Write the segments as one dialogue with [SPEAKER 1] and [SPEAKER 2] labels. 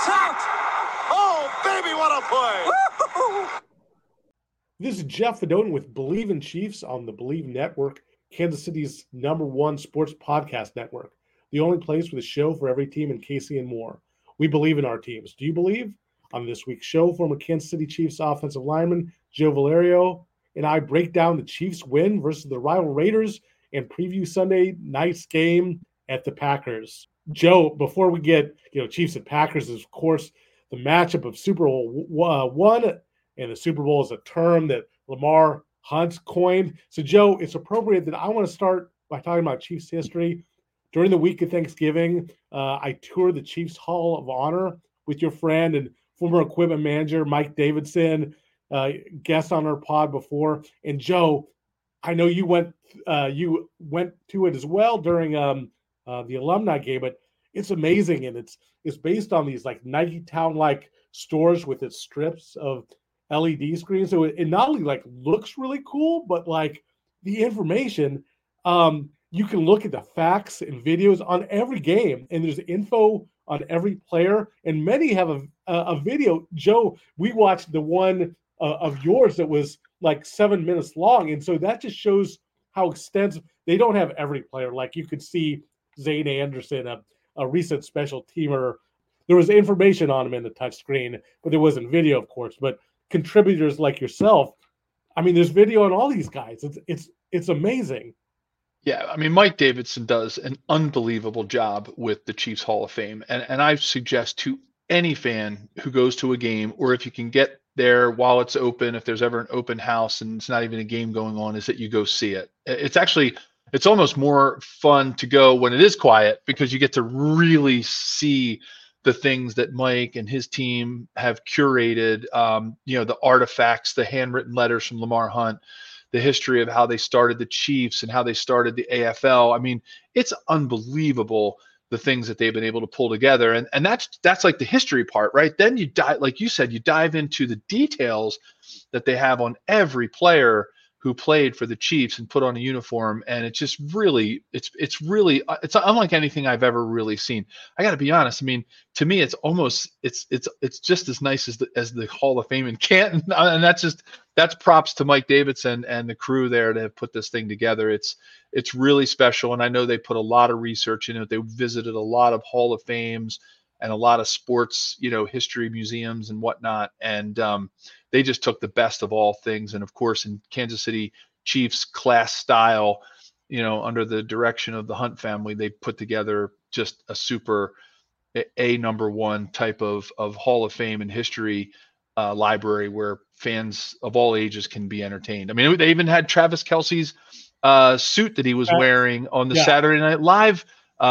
[SPEAKER 1] out. Oh, baby, what a play.
[SPEAKER 2] This is Jeff Fedone with Believe in Chiefs on the Believe Network, Kansas City's #1 sports podcast network, the only place with a show for every team in KC and more. We believe in our teams. Do you believe? On this week's show, former Kansas City Chiefs offensive lineman Joe Valerio and I break down the Chiefs' win versus the rival Raiders and preview Sunday night's game at the Packers. Joe, before we get Chiefs and Packers, is of course the matchup of Super Bowl one, and the Super Bowl is a term that Lamar Hunt coined. So, Joe, it's appropriate that I want to start by talking about Chiefs history. During the week of Thanksgiving, I toured the Chiefs Hall of Honor with your friend and former equipment manager Mike Davidson, guest on our pod before. And Joe, I know you went to it as well during the alumni game, but it's amazing, and it's based on these like Nike Town like stores with its strips of LED screens. So it not only like looks really cool, but like the information, you can look at the facts and videos on every game, and there's info on every player, and many have a video. Joe, we watched the one of yours that was like 7 minutes long, and so that just shows how extensive. They don't have every player. Like you could see Zane Anderson, a recent special teamer. There was information on him in the touchscreen, but there wasn't video, of course. But contributors like yourself, I mean, there's video on all these guys. It's amazing.
[SPEAKER 3] Yeah, I mean, Mike Davidson does an unbelievable job with the Chiefs Hall of Fame. And I suggest to any fan who goes to a game, or if you can get there while it's open, if there's ever an open house and it's not even a game going on, is that you go see it. It's almost more fun to go when it is quiet, because you get to really see the things that Mike and his team have curated, the artifacts, the handwritten letters from Lamar Hunt, the history of how they started the Chiefs and how they started the AFL. I mean, it's unbelievable the things that they've been able to pull together. And that's like the history part, right? Then you dive, like you said, you dive into the details that they have on every player who played for the Chiefs and put on a uniform. And it's just really, it's unlike anything I've ever really seen. I got to be honest. I mean, to me, it's just as nice as the Hall of Fame in Canton. And that's props to Mike Davidson and the crew there to have put this thing together. It's really special. And I know they put a lot of research in it. They visited a lot of Hall of Fames and a lot of sports, history museums and whatnot. And they just took the best of all things. And of course, in Kansas City Chiefs class style, under the direction of the Hunt family, they put together just a super #1 type of Hall of Fame and history library where fans of all ages can be entertained. I mean, they even had Travis Kelce's suit that he was wearing on the Saturday Night Live,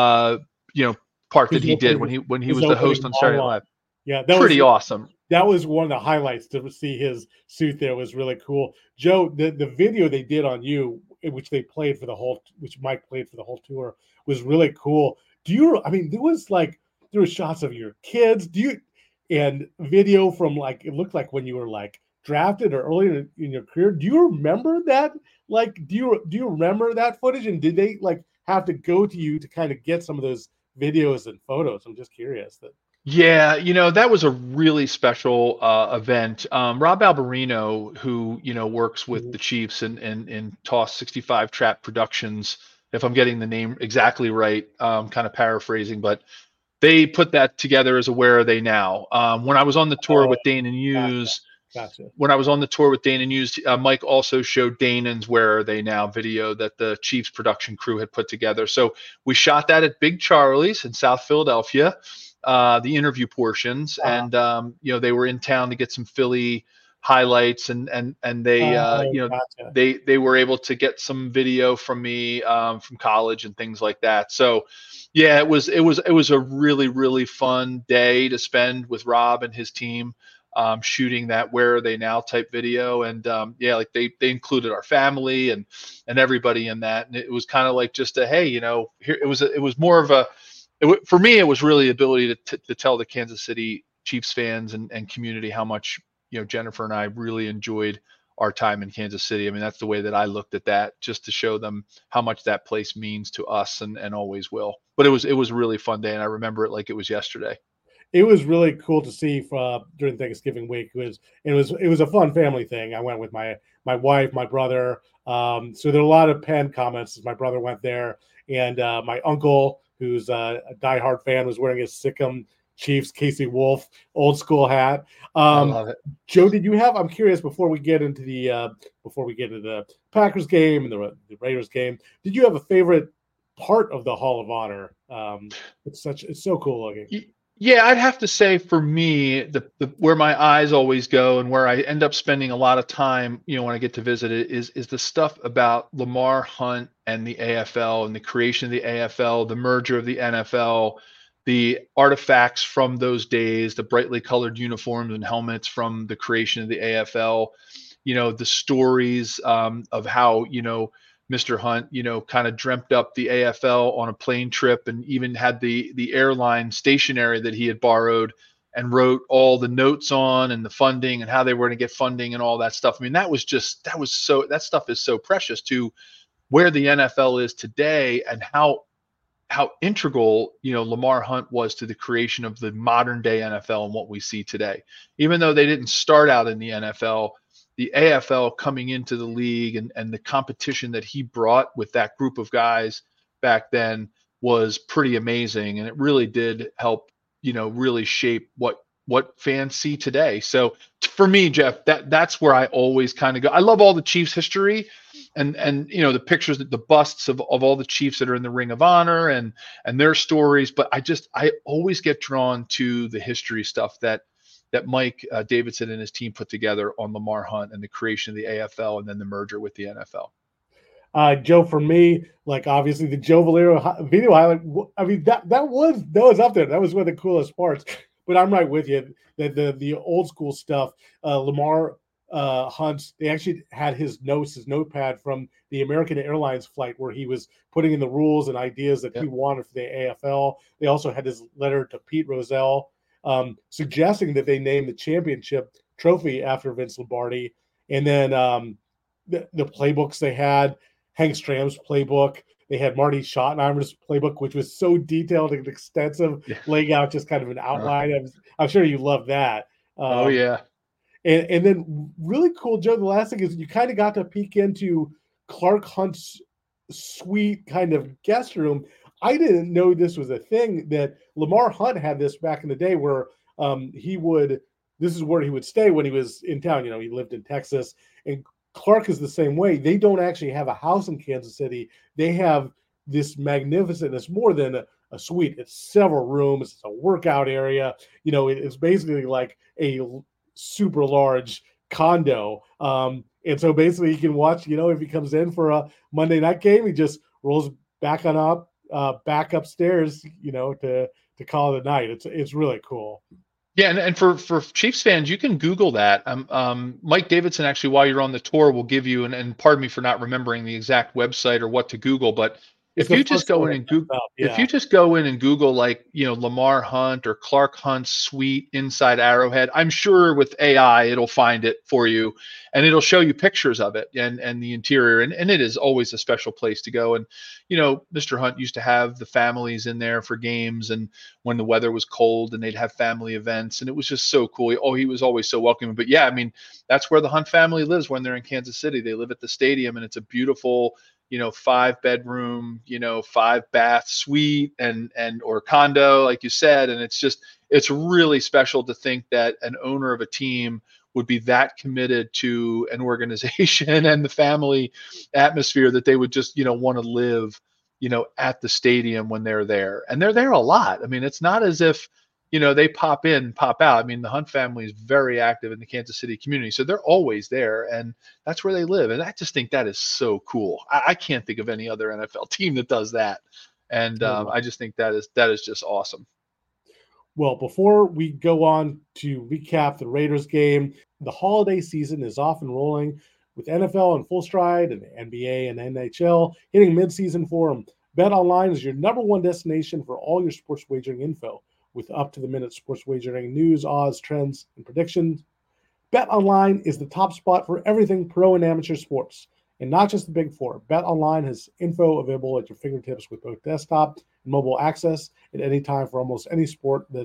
[SPEAKER 3] part that he did when he was the host on Saturday Night Live.
[SPEAKER 2] Yeah,
[SPEAKER 3] that was awesome.
[SPEAKER 2] That was one of the highlights, to see his suit there was really cool. Joe, the video they did on you, which Mike played for the whole tour, was really cool. There were shots of your kids. And video from it looked like when you were drafted or earlier in your career. Do you remember that? Do you remember that footage? And did they have to go to you to kind of get some of those videos and photos? I'm just curious.
[SPEAKER 3] Yeah, that was a really special event. Rob Alberino, who works with the Chiefs and Toss 65 Trap Productions, if I'm getting the name exactly right, kind of paraphrasing, but they put that together as a Where Are They Now? When I was on the tour with Dana News, when I was on the tour with Dana News, Mike also showed Danan's Where Are They Now video that the Chiefs production crew had put together. So we shot that at Big Charlie's in South Philadelphia, the interview portions, and they were in town to get some Philly highlights, and they they were able to get some video from me from college and things like that. So yeah, it was a really, really fun day to spend with Rob and his team, shooting that Where Are They Now type video. And they included our family and everybody in that. And it was kind of like just a, hey, here, it was more of for me, it was really the ability to tell the Kansas City Chiefs fans and community how much, Jennifer and I really enjoyed our time in Kansas City. I mean, that's the way that I looked at that, just to show them how much that place means to us and always will. But it was a really fun day, and I remember it like it was yesterday.
[SPEAKER 2] It was really cool to see during Thanksgiving week. It was a fun family thing. I went with my wife, my brother. So there are a lot of Penn comments as my brother went there, and my uncle, who's a diehard fan, was wearing his Sikkim Chiefs Casey Wolf old school hat.
[SPEAKER 3] I love it.
[SPEAKER 2] Joe, did you have? I'm curious before we get into the Packers game and the Raiders game. Did you have a favorite part of the Hall of Honor? It's so cool looking.
[SPEAKER 3] Yeah, I'd have to say for me, the where my eyes always go and where I end up spending a lot of time, when I get to visit it is the stuff about Lamar Hunt and the AFL and the creation of the AFL, the merger of the NFL, the artifacts from those days, the brightly colored uniforms and helmets from the creation of the AFL, the stories of how, Mr. Hunt, kind of dreamt up the AFL on a plane trip and even had the airline stationery that he had borrowed and wrote all the notes on and the funding and how they were going to get funding and all that stuff. I mean, that stuff is so precious to where the NFL is today and how integral, Lamar Hunt was to the creation of the modern day NFL and what we see today. Even though they didn't start out in the NFL, the AFL coming into the league and the competition that he brought with that group of guys back then was pretty amazing. And it really did help, really shape what fans see today. So for me, Jeff, that's where I always kind of go. I love all the Chiefs history and the pictures, the busts of all the Chiefs that are in the Ring of Honor and their stories. But I always get drawn to the history stuff that Mike Davidson and his team put together on Lamar Hunt and the creation of the AFL and then the merger with the NFL.
[SPEAKER 2] Joe, for me, like obviously the Joe Valero video highlight. I mean that was up there. That was one of the coolest parts. But I'm right with you. The old school stuff. Lamar Hunt. They actually had his notepad from the American Airlines flight where he was putting in the rules and ideas that he wanted for the AFL. They also had his letter to Pete Rozelle. Suggesting that they name the championship trophy after Vince Lombardi. And then the playbooks they had, Hank Stram's playbook. They had Marty Schottenheimer's playbook, which was so detailed and extensive, laying out just kind of an outline. I'm sure you love that.
[SPEAKER 3] Oh, yeah.
[SPEAKER 2] And then really cool, Joe, the last thing is you kind of got to peek into Clark Hunt's sweet kind of guest room. I didn't know this was a thing that Lamar Hunt had this back in the day where this is where he would stay when he was in town. He lived in Texas, and Clark is the same way. They don't actually have a house in Kansas City. They have this magnificent, it's more than a suite. It's several rooms. It's a workout area. It's basically like a super large condo. And so basically he can watch, if he comes in for a Monday night game, he just rolls back upstairs, to call it a night. It's really cool.
[SPEAKER 3] Yeah, and for Chiefs fans, you can Google that. Mike Davidson, actually, while you're on the tour, will give you, and pardon me for not remembering the exact website or what to Google, but if you just go in and Google, if you just go in and Google Lamar Hunt or Clark Hunt's suite inside Arrowhead, I'm sure with AI it'll find it for you, and it'll show you pictures of it and the interior, and it is always a special place to go. And Mr. Hunt used to have the families in there for games, and when the weather was cold, and they'd have family events, and it was just so cool. He was always so welcoming. But yeah, I mean that's where the Hunt family lives when they're in Kansas City. They live at the stadium, and it's a beautiful 5-bedroom, 5-bath suite or condo, like you said. And it's really special to think that an owner of a team would be that committed to an organization and the family atmosphere that they would just, want to live, at the stadium when they're there. And they're there a lot. I mean, it's not as if, they pop in, pop out. I mean, the Hunt family is very active in the Kansas City community, so they're always there, and that's where they live. And I just think that is so cool. I can't think of any other NFL team that does that, and I just think that is just awesome.
[SPEAKER 2] Well, before we go on to recap the Raiders game, the holiday season is off and rolling with NFL in full stride and the NBA and NHL hitting mid-season form. BetOnline is your number one destination for all your sports wagering info, with up-to-the-minute sports wagering news, odds, trends, and predictions. BetOnline is the top spot for everything pro and amateur sports, and not just the Big Four. BetOnline has info available at your fingertips with both desktop and mobile access at any time for almost any sport that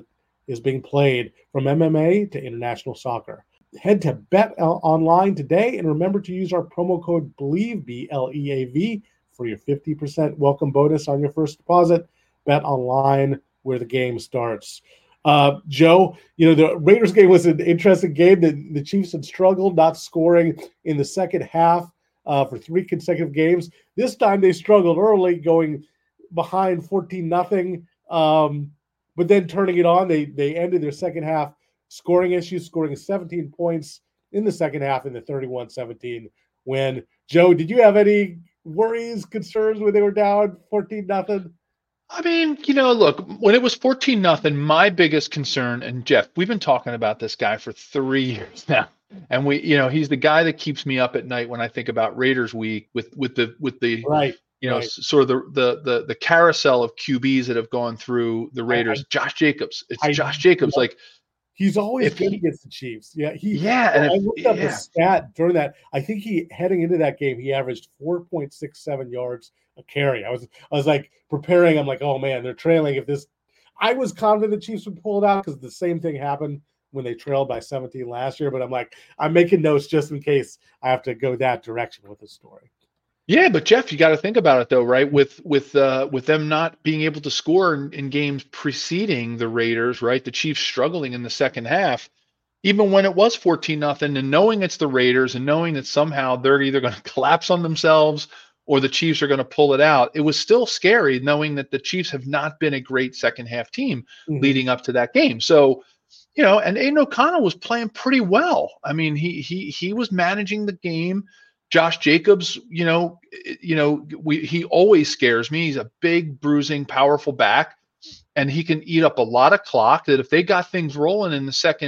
[SPEAKER 2] is being played, from MMA to international soccer. Head to Bet Online today and remember to use our promo code BLEAV, BLEAV, for your 50% welcome bonus on your first deposit. Bet Online, where the game starts. Joe, the Raiders game was an interesting game. The Chiefs had struggled, not scoring in the second half for 3 consecutive games. This time they struggled early, going behind 14-0, but then turning it on. They ended their second half scoring issues, scoring 17 points in the second half in the 31-17 win. Joe, did you have any worries, concerns when they were down 14-0?
[SPEAKER 3] I mean, look, when it was 14-0, my biggest concern, and Jeff, we've been talking about this guy for 3 years now. And he's the guy that keeps me up at night when I think about Raiders week with the
[SPEAKER 2] right.
[SPEAKER 3] Sort of the carousel of QBs that have gone through the Raiders. Josh Jacobs. Josh Jacobs. Like,
[SPEAKER 2] he's always good against the Chiefs. Yeah.
[SPEAKER 3] And
[SPEAKER 2] I looked up the stat during that. I think heading into that game, he averaged 4.67 yards a carry. I was like preparing. I'm like, oh man, they're trailing. I was confident the Chiefs would pull it out because the same thing happened when they trailed by 17 last year. But I'm like, I'm making notes just in case I have to go that direction with the story.
[SPEAKER 3] Yeah, but Jeff, you got to think about it though, right? With them not being able to score in games preceding the Raiders, right? The Chiefs struggling in the second half, even when it was 14-0, and knowing it's the Raiders and knowing that somehow they're either going to collapse on themselves or the Chiefs are going to pull it out. It was still scary knowing that the Chiefs have not been a great second half team leading up to that game. So, and Aiden O'Connell was playing pretty well. I mean, he was managing the game. Josh Jacobs, he always scares me. He's a big, bruising, powerful back, and he can eat up a lot of clock. That if they got things rolling in the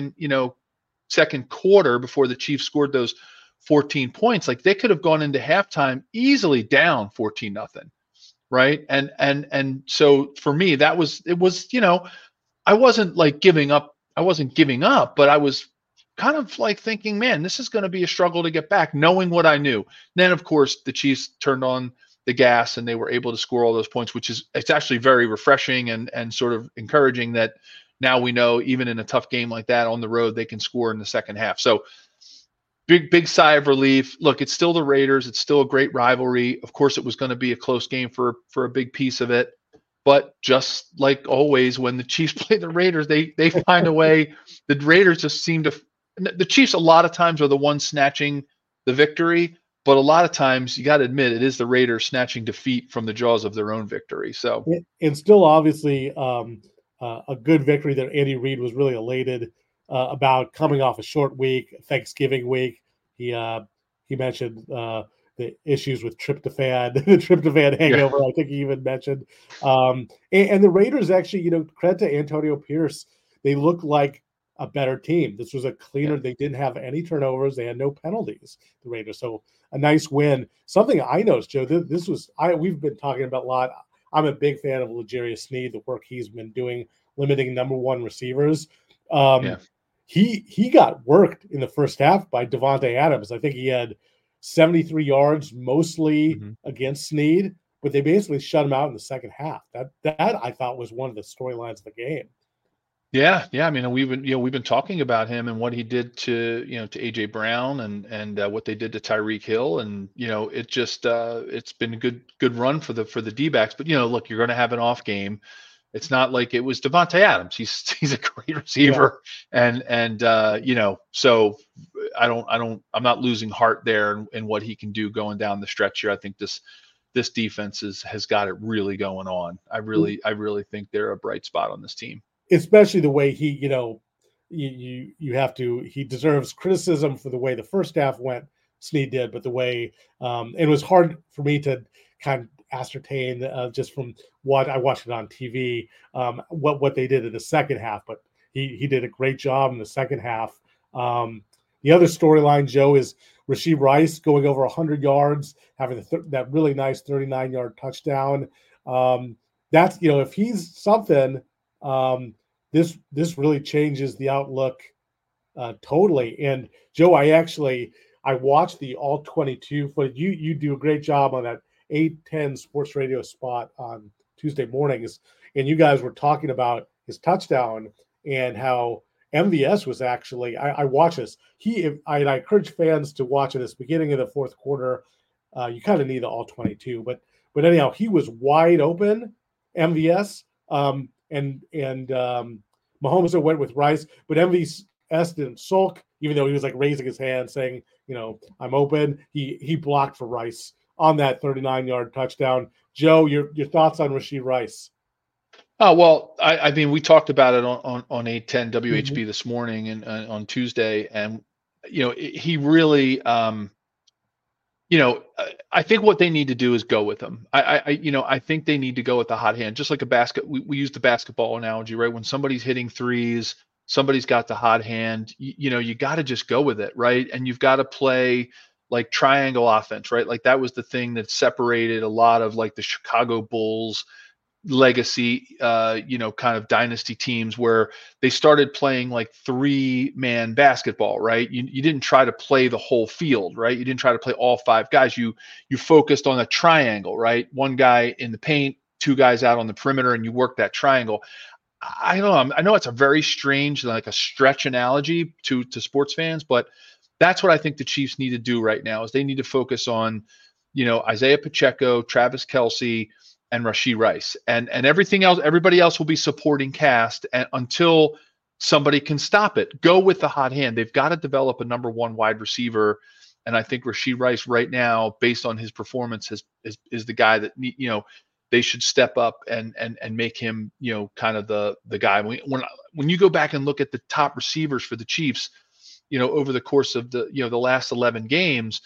[SPEAKER 3] second quarter before the Chiefs scored those 14 points, like they could have gone into halftime easily down 14-0, right? And so for me, it was I wasn't like giving up. I wasn't giving up, but I was kind of like thinking, man, this is going to be a struggle to get back, knowing what I knew. Then, of course, the Chiefs turned on the gas and they were able to score all those points, it's actually very refreshing and sort of encouraging that now we know even in a tough game like that on the road, they can score in the second half. So big sigh of relief. Look, it's still the Raiders. It's still a great rivalry. Of course, it was going to be a close game for a big piece of it. But just like always, when the Chiefs play the Raiders, they find a way. The Raiders just seem to – the Chiefs a lot of times are the ones snatching the victory, but a lot of times, you got to admit, it is the Raiders snatching defeat from the jaws of their own victory. So,
[SPEAKER 2] and still obviously a good victory that Andy Reid was really elated about, coming off a short week, Thanksgiving week. He mentioned the issues with tryptophan, the tryptophan hangover. Yeah. I think he even mentioned. And the Raiders actually, credit to Antonio Pierce, they look like a better team. This was a cleaner. Yeah. They didn't have any turnovers. They had no penalties, the Raiders. So a nice win. Something I noticed, Joe, we've been talking about a lot. I'm a big fan of L'Jarius Sneed, the work he's been doing, limiting number one receivers. He got worked in the first half by Davante Adams. I think he had 73 yards, mostly against Sneed, but they basically shut him out in the second half. That I thought was one of the storylines of the game.
[SPEAKER 3] Yeah. I mean, we've been talking about him and what he did to AJ Brown and what they did to Tyreek Hill, and it just it's been a good run for the D-backs. But look, you're going to have an off game. It's not like it was Davante Adams. He's a great receiver, and so I'm not losing heart there in what he can do going down the stretch here. I think this defense has got it really going on. I really think they're a bright spot on this team.
[SPEAKER 2] Especially the way he, he deserves criticism for the way the first half went, Sneed did, but the way it was hard for me to kind of ascertain just from what I watched it on TV, what they did in the second half, but he did a great job in the second half. The other storyline, Joe, is Rashee Rice going over 100 yards, having that really nice 39-yard touchdown. That's, if he's something, this really changes the outlook totally. And Joe, I watched the all 22 footage. You do a great job on that 810 sports radio spot on Tuesday mornings, and you guys were talking about his touchdown, and how MVS was actually, I watched this. I encourage fans to watch it at the beginning of the fourth quarter. You kind of need the all 22, but anyhow, he was wide open, MVS, and Mahomes went with Rice, but MVS didn't sulk, even though he was like raising his hand saying, I'm open. He blocked for Rice on that 39-yard touchdown. Joe, your thoughts on Rashee Rice?
[SPEAKER 3] Oh, well, I mean, we talked about it on 810 WHB this morning and on Tuesday, and he really, I think what they need to do is go with him. I think they need to go with the hot hand, just like a basket. We use the basketball analogy, right? When somebody's hitting threes, somebody's got the hot hand. You got to just go with it, right? And you've got to play like triangle offense, right? Like that was the thing that separated a lot of like the Chicago Bulls legacy, kind of dynasty teams where they started playing like 3-man basketball, right? You didn't try to play the whole field, right? You didn't try to play all 5 guys. You focused on a triangle, right? 1 guy in the paint, 2 guys out on the perimeter, and you work that triangle. I don't know. I know it's a very strange, like a stretch analogy to sports fans, but that's what I think the Chiefs need to do right now is they need to focus on, Isaiah Pacheco, Travis Kelce, and Rashee Rice, and everything else. Everybody else will be supporting cast until somebody can stop it. Go with the hot hand. They've got to develop a number 1 wide receiver, and I think Rashee Rice right now, based on his performance, is the guy that they should step up and make him kind of the guy. When you go back and look at the top receivers for the Chiefs, over the course of the last 11 games.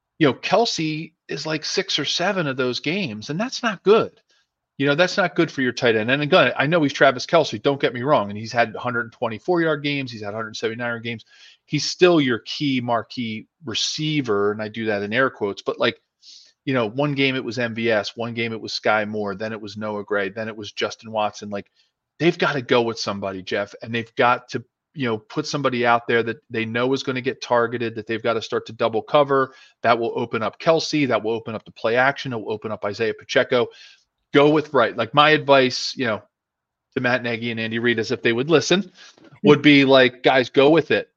[SPEAKER 3] Kelce is like 6 or 7 of those games, and that's not good. That's not good for your tight end. And again, I know he's Travis Kelce, don't get me wrong, and he's had 124-yard games, he's had 179-yard games. He's still your key marquee receiver, and I do that in air quotes, but like, one game it was MVS, one game it was Sky Moore, then it was Noah Gray, then it was Justin Watson. Like, they've got to go with somebody, Jeff, and they've got to put somebody out there that they know is going to get targeted, that they've got to start to double cover. That will open up Kelce. That will open up the play action. It will open up Isaiah Pacheco. Go with right. Like my advice, to Matt Nagy and Andy Reid, as if they would listen, would be like, guys, go with it.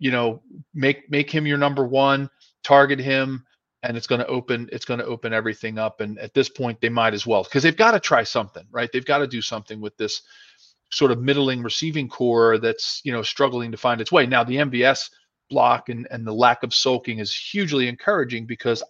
[SPEAKER 3] Make him your number 1, target him, and it's going to open everything up. And at this point, they might as well, because they've got to try something, right? They've got to do something with this sort of middling receiving core that's, struggling to find its way. Now the MVS block and the lack of sulking is hugely encouraging, because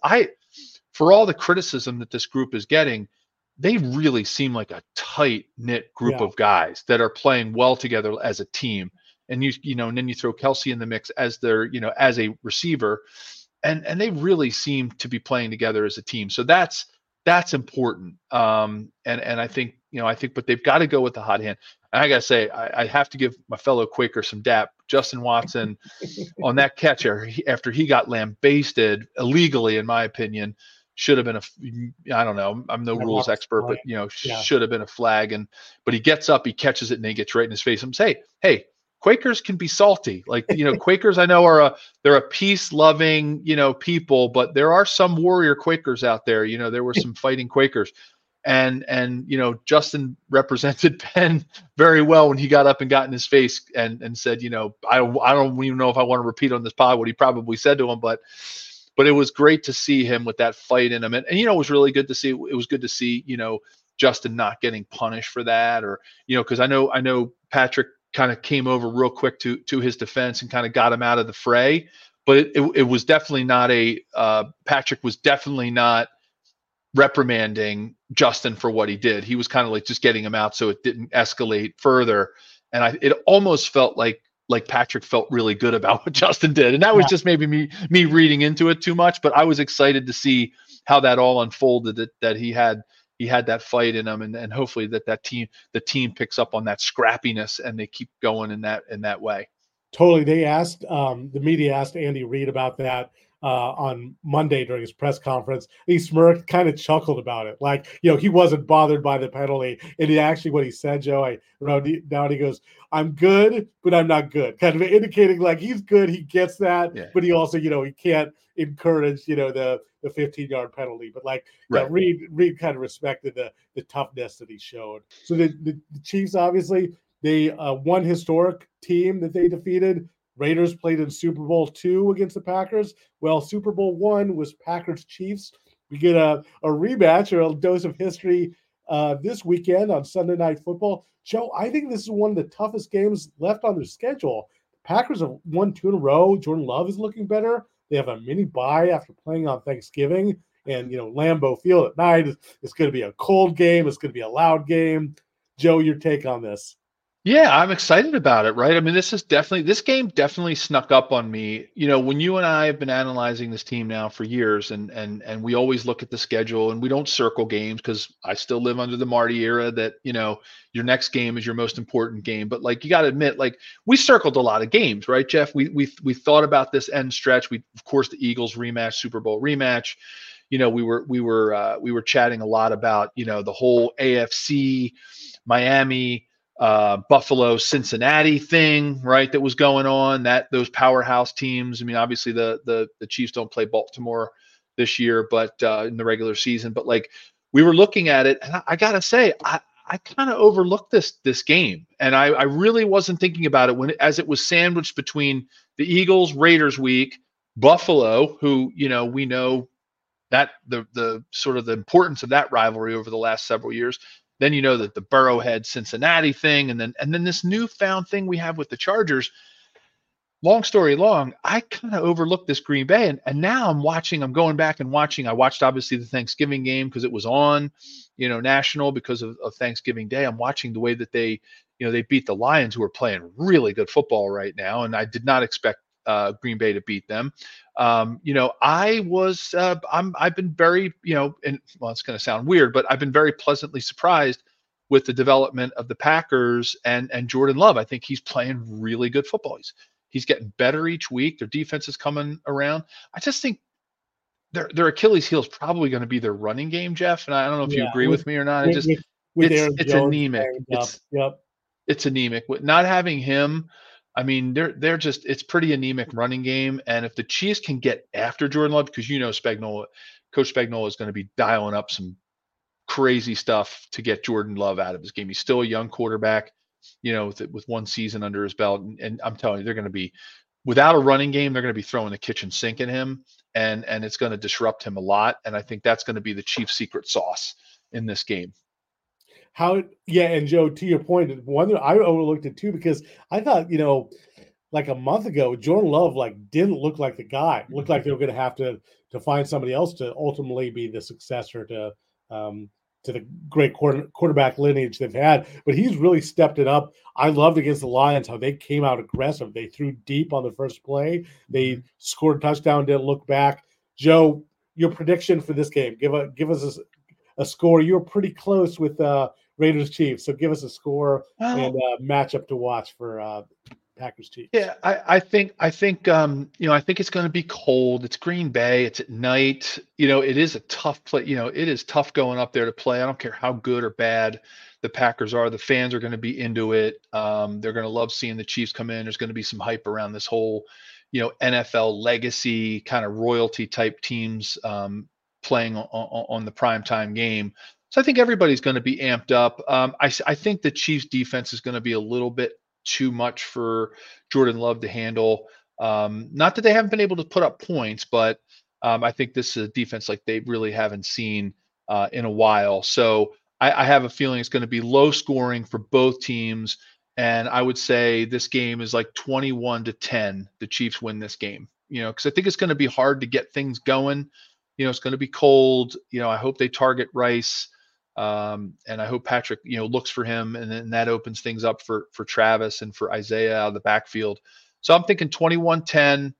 [SPEAKER 3] for all the criticism that this group is getting, they really seem like a tight knit group of guys that are playing well together as a team. And and then you throw Kelce in the mix as their, as a receiver, and they really seem to be playing together as a team. So that's important. And I think, but they've got to go with the hot hand. And I got to say, I have to give my fellow Quaker some dap. Justin Watson on that catch after he got lambasted illegally, in my opinion, should have been I don't know, I'm no rules expert, but should have been a flag. But he gets up, he catches it, and he gets right in his face and say, hey, Quakers can be salty. Like, Quakers I know they're a peace-loving, people, but there are some warrior Quakers out there. There were some fighting Quakers. And Justin represented Penn very well when he got up and got in his face and said, I don't even know if I want to repeat on this pod what he probably said to him, but it was great to see him with that fight in him. And it was really good to see. It was good to see, Justin not getting punished for that, or, because I know Patrick kind of came over real quick to his defense and kind of got him out of the fray. But it was definitely not Patrick was definitely not reprimanding Justin for what he did. He was kind of like just getting him out so it didn't escalate further. And it almost felt like Patrick felt really good about what Justin did. And that was just maybe me reading into it too much, but I was excited to see how that all unfolded, that he had that fight in him, and hopefully the team picks up on that scrappiness and they keep going in that way.
[SPEAKER 2] Totally. They asked, the media asked Andy Reid about that on Monday during his press conference. He smirked, kind of chuckled about it. Like, he wasn't bothered by the penalty. And what he said, Joe, I wrote down, he goes, I'm good, but I'm not good. Kind of indicating like he's good. He gets that, but he also, he can't encourage, the 15-yard penalty. But Reid kind of respected the toughness that he showed. So the Chiefs, obviously, They one historic team that they defeated. Raiders played in Super Bowl II against the Packers. Well, Super Bowl I was Packers Chiefs. We get a rematch or a dose of history this weekend on Sunday Night Football. Joe, I think this is one of the toughest games left on their schedule. The Packers have won 2 in a row. Jordan Love is looking better. They have a mini bye after playing on Thanksgiving. And, Lambeau Field at night is going to be a cold game. It's going to be a loud game. Joe, your take on this?
[SPEAKER 3] Yeah, I'm excited about it, right? I mean, this game definitely snuck up on me. When you and I have been analyzing this team now for years, and we always look at the schedule, and we don't circle games because I still live under the Marty era that, your next game is your most important game. But like, you got to admit, like, we circled a lot of games, right, Jeff? We thought about this end stretch. Of course, the Eagles rematch, Super Bowl rematch. We were chatting a lot about, the whole AFC, Miami, Buffalo, Cincinnati thing, right? That was going on, those powerhouse teams. I mean, obviously the Chiefs don't play Baltimore this year, but in the regular season, but like, we were looking at it, and I gotta say, I kind of overlooked this game, and I really wasn't thinking about it as it was sandwiched between the Eagles Raiders week, Buffalo, who we know that the sort of the importance of that rivalry over the last several years. Then that the Burrowhead Cincinnati thing, and then this newfound thing we have with the Chargers. Long story long, I kind of overlooked this Green Bay, and now I'm going back and watching. I watched obviously the Thanksgiving game because it was on, national because of Thanksgiving Day. I'm watching the way that they beat the Lions, who are playing really good football right now, and I did not expect Green Bay to beat them. I've been very, it's going to sound weird, but I've been very pleasantly surprised with the development of the Packers and Jordan Love. I think he's playing really good football. He's getting better each week. Their defense is coming around. I just think their Achilles heel is probably going to be their running game, Jeff. And I don't know if you agree with me or not. It's anemic. It's anemic. With not having him, I mean, it's pretty anemic running game. And if the Chiefs can get after Jordan Love, because Coach Spagnuolo is going to be dialing up some crazy stuff to get Jordan Love out of his game. He's still a young quarterback, with one season under his belt. And I'm telling you, they're going to be, without a running game, they're going to be throwing the kitchen sink at him, and it's going to disrupt him a lot. And I think that's going to be the Chiefs' secret sauce in this game.
[SPEAKER 2] And Joe, to your point, one that I overlooked it too, because I thought, like a month ago, Jordan Love didn't look like the guy. It looked like they were going to have to find somebody else to ultimately be the successor to the great quarterback lineage they've had. But he's really stepped it up. I loved against the Lions how they came out aggressive. They threw deep on the first play. They scored a touchdown, didn't look back. Joe, your prediction for this game? Give us a score. You're pretty close with Raiders Chiefs, so give us a score and a matchup to watch for Packers Chiefs.
[SPEAKER 3] Yeah, I think I think it's going to be cold. It's Green Bay. It's at night. It is a tough play. It is tough going up there to play. I don't care how good or bad the Packers are. The fans are going to be into it. They're going to love seeing the Chiefs come in. There's going to be some hype around this whole, NFL legacy kind of royalty type teams playing on the primetime game. So I think everybody's going to be amped up. I think the Chiefs defense is going to be a little bit too much for Jordan Love to handle. Not that they haven't been able to put up points, but I think this is a defense like they really haven't seen in a while. So I have a feeling it's going to be low scoring for both teams. And I would say this game is like 21-10. The Chiefs win this game, because I think it's going to be hard to get things going. It's going to be cold. I hope they target Rice. And I hope Patrick, looks for him, and then that opens things up for Travis and for Isaiah out of the backfield. So I'm thinking 21-10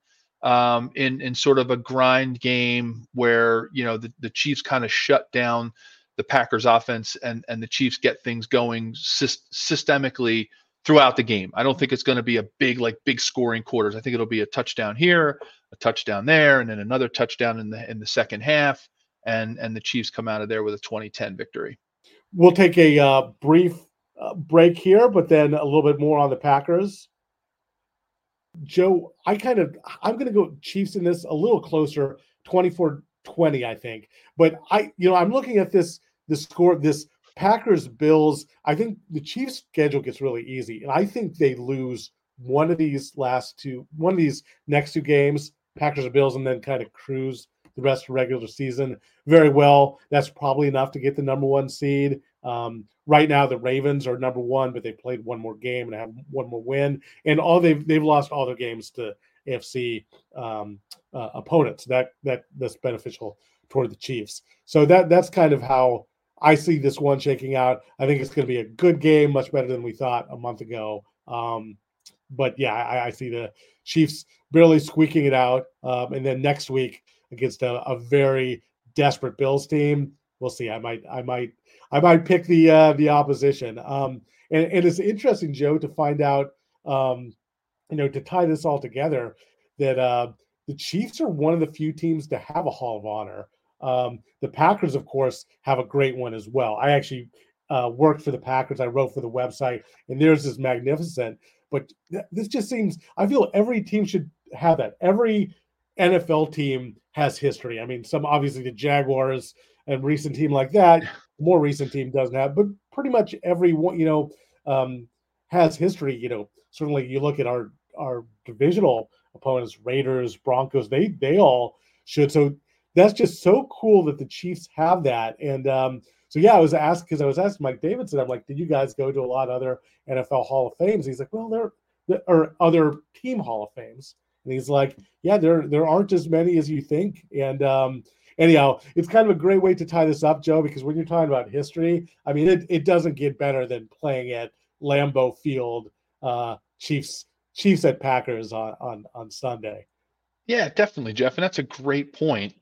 [SPEAKER 3] in sort of a grind game where, the Chiefs kind of shut down the Packers offense and the Chiefs get things going systemically throughout the game. I don't think it's going to be a big scoring quarters. I think it'll be a touchdown here, a touchdown there, and then another touchdown in the second half. And the Chiefs come out of there with a 20-10 victory.
[SPEAKER 2] We'll take a brief break here, but then a little bit more on the Packers. Joe, I'm going to go Chiefs in this a little closer, 24-20, I think. But I'm looking at this score, this Packers, Bills, I think the Chiefs' schedule gets really easy. And I think they lose one of these next two games, Packers or Bills, and then kind of cruise the rest of the regular season very well. That's probably enough to get the number one seed. Right now, the Ravens are number one, but they played one more game and have one more win. And they've lost all their games to AFC opponents. That's beneficial toward the Chiefs. So that's kind of how I see this one shaking out. I think it's going to be a good game, much better than we thought a month ago. But yeah, I see the Chiefs barely squeaking it out. And then next week against a very desperate Bills team, we'll see. I might pick the opposition. And it's interesting, Joe, to find out, to tie this all together, that the Chiefs are one of the few teams to have a Hall of Honor. The Packers, of course, have a great one as well. I actually worked for the Packers. I wrote for the website, and theirs is magnificent. But this just seems, I feel every team should have that. Every NFL team has history. I mean, obviously the Jaguars and recent team like that, more recent team doesn't have, but pretty much every one, has history. Certainly you look at our divisional opponents, Raiders, Broncos, they all should. So that's just so cool that the Chiefs have that. And so yeah, I was asking Mike Davidson, I'm like, did you guys go to a lot of other NFL Hall of Fames? He's like, well, there are other team Hall of Fames. And he's like, yeah, there aren't as many as you think. And anyhow, it's kind of a great way to tie this up, Joe, because when you're talking about history, I mean, it doesn't get better than playing at Lambeau Field, Chiefs at Packers on Sunday.
[SPEAKER 3] Yeah, definitely, Jeff. And that's a great point.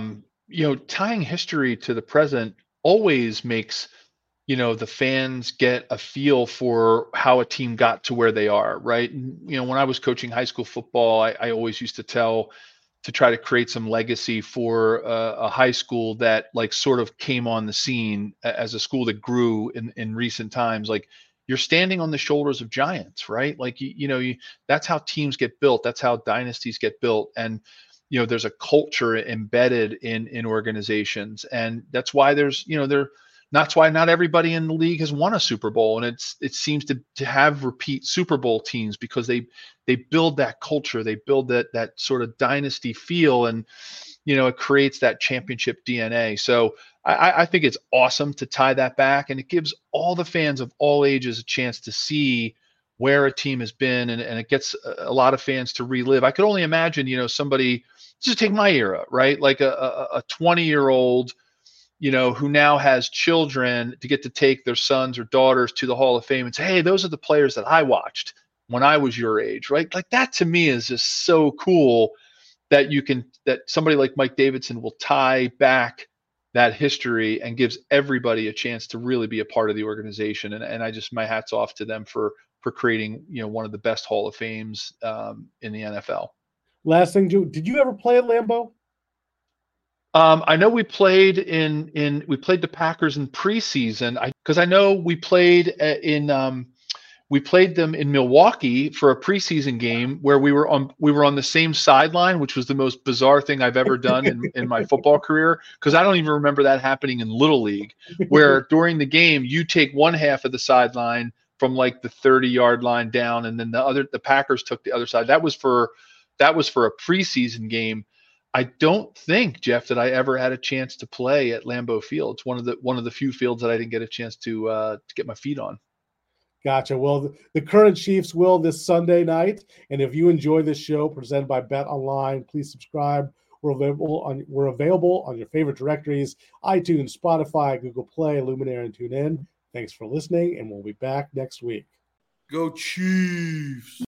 [SPEAKER 3] Tying history to the present always makes, the fans get a feel for how a team got to where they are, right? And, when I was coaching high school football, I always used to try to create some legacy for a high school that like sort of came on the scene as a school that grew in recent times. Like, you're standing on the shoulders of giants, right? Like, that's how teams get built. That's how dynasties get built. And, there's a culture embedded in organizations. And that's why that's why not everybody in the league has won a Super Bowl. And it seems to have repeat Super Bowl teams because they build that culture. They build that sort of dynasty feel, and, it creates that championship DNA. So I think it's awesome to tie that back, and it gives all the fans of all ages a chance to see where a team has been, and it gets a lot of fans to relive. I could only imagine, somebody, just take my era, right? Like a 20-year-old, who now has children, to get to take their sons or daughters to the Hall of Fame and say, hey, those are the players that I watched when I was your age, right? Like, that to me is just so cool that that somebody like Mike Davidson will tie back that history and gives everybody a chance to really be a part of the organization. And I just, my hat's off to them for creating, one of the best Hall of Fames in the NFL.
[SPEAKER 2] Last thing, Joe, did you ever play at Lambeau?
[SPEAKER 3] I know we played we played the Packers in preseason. Because I know we played we played them in Milwaukee for a preseason game where we were on the same sideline, which was the most bizarre thing I've ever done in my football career. Because I don't even remember that happening in Little League, where during the game you take one half of the sideline from like the 30-yard line down, and then the Packers took the other side. That was for a preseason game. I don't think, Jeff, that I ever had a chance to play at Lambeau Field. It's one of the few fields that I didn't get a chance to get my feet on.
[SPEAKER 2] Gotcha. Well, the current Chiefs will this Sunday night. And if you enjoy this show presented by Bet Online, please subscribe. We're available on your favorite directories: iTunes, Spotify, Google Play, Luminary, and TuneIn. Thanks for listening, and we'll be back next week.
[SPEAKER 1] Go Chiefs!